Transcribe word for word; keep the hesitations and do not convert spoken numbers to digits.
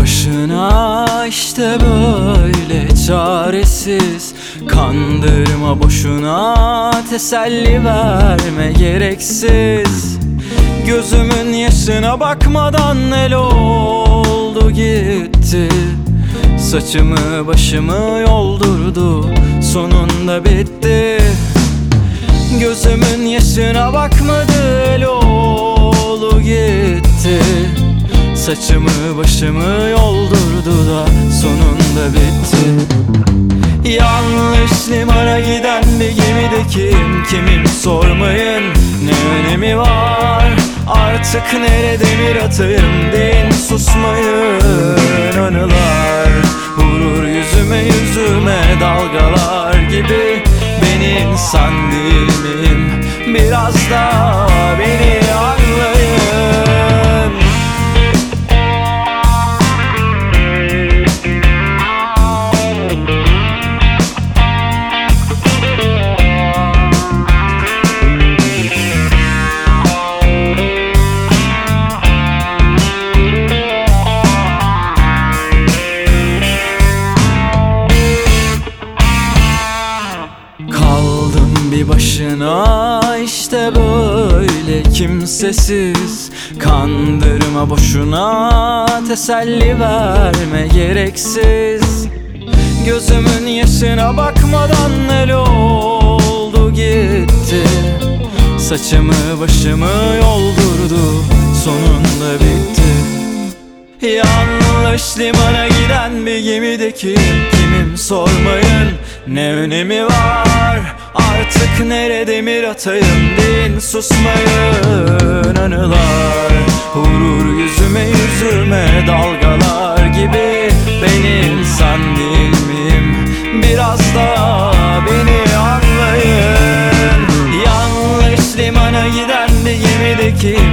başına işte böyle çaresiz. Kandırma boşuna, teselli verme gereksiz. Gözümün yaşına bakmadan el oldu gitti. Saçımı başımı yoldurdu, sonunda bitti. Gözümün yaşına bakmadı, el oldu gitti. Saçımı başımı yoldurdu da sonunda bitti. Yanlış limana giden bir gemide kim kimim sormayın, ne önemi var? Artık nerede bir atayım deyin, susmayın anılar. Vurur yüzüme yüzüme dalgalar gibi. Ben insan değil miyim? Biraz da beni anlayın. Kaldım bir başına işte böyle kimsesiz. Kandırma boşuna, teselli verme gereksiz. Gözümün yaşına bakmadan el oldu gitti. Saçımı başımı yoldurdu, sonunda bitti. Yanlış limana giden bir gemide kim kimim sormayın, ne önemi var? Artık nerede bir atayım deyin, susmayın anılar. Vurur yüzüme yüzüme dalgalar gibi. Ben insan değil miyim? Biraz da beni anlayın. Yanlış limana giden bir gemide kim